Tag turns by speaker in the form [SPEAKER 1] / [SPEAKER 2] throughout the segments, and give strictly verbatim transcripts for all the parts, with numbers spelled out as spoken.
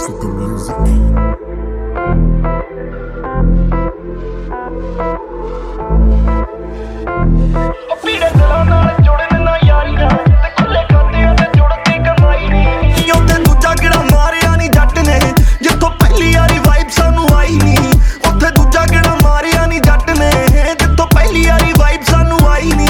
[SPEAKER 1] City Music.
[SPEAKER 2] ਪੀੜੇ ਦਿਲਾਂ ਨਾਲ ਜੁੜਨ ਨਾ ਯਾਰੀਆਂ ਤੇ ਖੁੱਲੇ ਖਾਤਿਆਂ ਤੇ ਜੁੜਦੀ ਕਮਾਈ ਨਹੀਂ। ਉੱਥੇ ਦੂਜਾ ਕਿਹੜਾ ਮਾਰਿਆ ਨੀ ਜੱਟ ਨੇ ਜਿੱਥੋਂ ਪਹਿਲੀ ਵਾਰੀ ਵਾਈਬ ਸਾਨੂੰ ਆਈ ਨੀ। ਉੱਥੇ ਦੂਜਾ ਕਿਹੜਾ ਮਾਰਿਆ ਨੀ ਜੱਟ ਨੇ ਜਿੱਥੋਂ ਪਹਿਲੀ ਵਾਰੀ ਵਾਈਬ ਸਾਨੂੰ ਆਈ ਨੀ।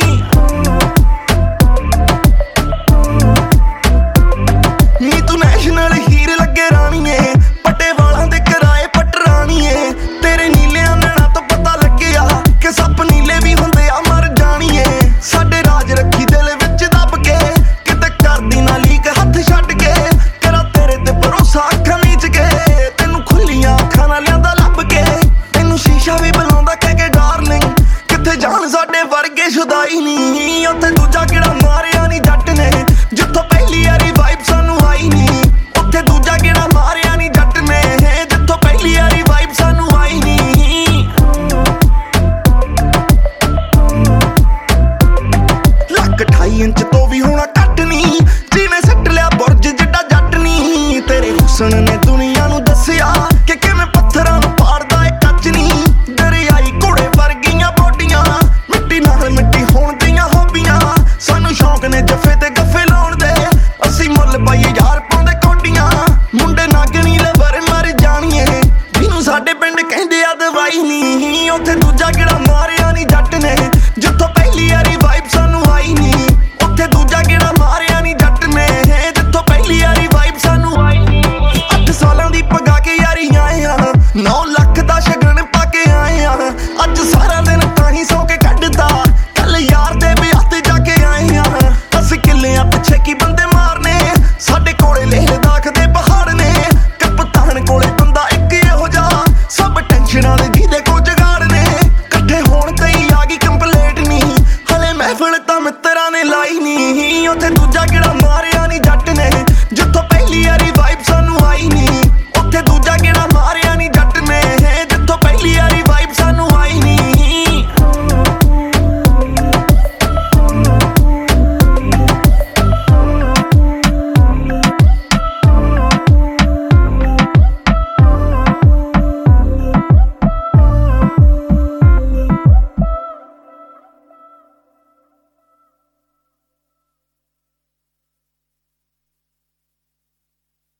[SPEAKER 2] ਨੀ ਤੂੰ ਨੈਸ਼ਨਲ ਹੀਰ ਲੱਗੇ ਰਾਣੀਏ ਪੱਟੇ ਵਾਲਾਂ ਦੇ ਕਿਰਾਏ ਪਟਰਾਣੀਏ। ਤੇਰੇ ਨੀਲਿਆਂ ਨੈਣਾਂ ਤੋਂ ਪਤਾ ਲੱਗਿਆ ਕਿ ਸੱਪ ਨੀਲੇ ਵੀ ਹੁੰਦੇ ਆ ਮਰ ਜਾਣੀਏ। ਸਾਡੇ ਰਾਜ ਰੱਖੀ ਦਿਲ ਵਿੱਚ ਦੱਬ ਕੇ ਕਿਤੇ ਕਰਦੀ ਨਾ ਲੀਕ ਹੱਥ ਛੱਡ ਕੇ। ਤੇਰਾ ਤੇਰੇ ਤੇ ਭਰੋਸਾ ਅੱਖਾਂ ਮੀਚ ਕੇ ਤੈਨੂੰ ਖੁੱਲੀਆਂ ਅੱਖਾਂ ਨਾਲ ਲਿਆਂਦਾ ਲੱਭ ਕੇ। ਤੈਨੂੰ ਸ਼ੀਸ਼ਾ ਵੀ ਬੁਲਾਉਂਦਾ ਕਹਿ ਕੇ ਡਾਰਲਿੰਗ ਕਿੱਥੇ ਜਾਣ ਸਾਡੇ ਵਰਗੇ ਸ਼ੁਦਾਈ ਨੀ। ਉੱਥੇ ਦੂਜਾ ਕਿਹੜਾ ਮਾਰਿਆ ਨੀ ਜੱਟ ਨੇ ਜਿੱਥੋਂ ਪਹਿਲੀ ਵਾਰੀ ਵਾਈਬ ਸਾਨੂੰ ਆਈ ਨੀ। ਉੱਥੇ ਦੂਜਾ ਕਿਹੜਾ ਮਾਰਿਆ ਨੀ ਜੱਟ ਨੇ ਜਿੱਥੋਂ ਪਹਿਲੀ ਵਾਰੀ ਵਾਈਬ ਸਾਨੂੰ ਆਈ ਨੀ। ਲੱਕ ਅਠਾਈ ਇੰਚ ਤੋਂ ਵੀ ਹੋਣਾ ਘੱਟ ਨੀ ਜਿਵੇਂ ਸੱਟ ਲਿਆ ਬੁਰਜ ਜਿੱਡਾ ਜੱਟ ਨੀ। ਤੇਰੇ ਹੁਸਨ ਨੇ ਦੁਨੀਆ ਨੂੰ ਦੱਸਿਆ ਕਿ ਕਿਵੇਂ ਪੱਥਰਾਂ ਨੂੰ ਪਾੜਦਾ ਏ ਕੱਚ ਨੀ। ਦਰਿਆਈ ਘੋੜੇ ਵਰਗੀਆਂ ਬੋਡੀਆਂ ਮਿੱਟੀ ਨਾਲ ਮਿੱਟੀ ਹੋਣ ਦੀਆਂ ਹੋਬੀਆਂ। ਸਾਨੂੰ ਸ਼ੌਂਕ ਨੇ ਜੱਫੇ ਤੇ ਗੱਫੇ ਲਾਉਣ ਦੇ ਅਸੀਂ ਮੁੱਲ ਪਾਈਏ ਯਾਰ ਪਾਉਂਦੇ ਕੌਡੀਆਂ। ਮੁੰਡੇ ਨਾਗਣੀ ਲਵਰ ਮਰ ਜਾਣੀਏ ਜਿਹਨੂੰ ਸਾਡੇ ਪਿੰਡ ਕਹਿੰਦੇ ਆ ਦਵਾਈ ਨੀ। ਉੱਥੇ ਦੂਜਾ ਕਿਹੜਾ ਮਾਰਿਆ ਨੀ ਜੱਟ ਨੇ ਜਿੱਥੋਂ ਪਹਿਲੀ ਵਾਰੀ ਵਾਈਬ ਸਾਨੂੰ ਆਈ ਨੀ। ਉੱਥੇ ਦੂਜਾ ਕਿਹੜਾ ਮਾਰਿਆ ਨੀ ਜੱਟ ਨੇ ਜਿੱਥੋਂ ਪਹਿਲੀ ਵਾਰੀ ਵਾਈਬ ਸਾਨੂੰ ਆਈ ਨੀ। ਅੱਠ ਸਾਲਾਂ ਦੀ ਪਗਾ ਕੇ ਯਾਰੀ ਆਏ ਆ ਨੌ ਲੱਖ ਦਾ ਸ਼ਗਨ ਪਾ ਕੇ ਆਏ ਆ। ਅੱਜ ਸਾਰਾ ਦਿਨ ਤਾਂ ਹੀ ਸੌ ਕੇ ਕੱਢਦਾ ਕੱਲ ਯਾਰ ਦੇ ਵਿਆਹ ਤੇ ਜਾ ਕੇ ਆਏ ਆ। ਅਸੀਂ ਕਿੱਲਿਆਂ ਪਿੱਛੇ ਕੀ ਬੰਦੇ ਮਾਰਨੇ ਸਾਡੇ ਕੋਲੇ ਲੇਹ ਲਦਾਖ ਦੇ ਪਹਾੜ ਨੇ। ਕਪਤਾਨ ਕੋਲੇ ਬੰਦਾ ਇੱਕ ਇਹੋ ਜਿਹਾ ਸਭ ਟੈਨਸ਼ਨਾਂ ਦੇ ਜਿਹਦੇ ਕੋ ਜਗਾੜ ਨੇ। ਇਕੱਠੇ ਹੋਣ ਤੇ ਹੀ ਆ ਗਈ ਕੰਪਲੇਟ ਨੀ ਹਲੇ ਮਹਿਫਲ ਤਾਂ ਮਿੱਤਰਾਂ ਨੇ ਲਾਈ ਨੀ। ਉੱਥੇ ਦੂਜਾ ਕਿਹੜਾ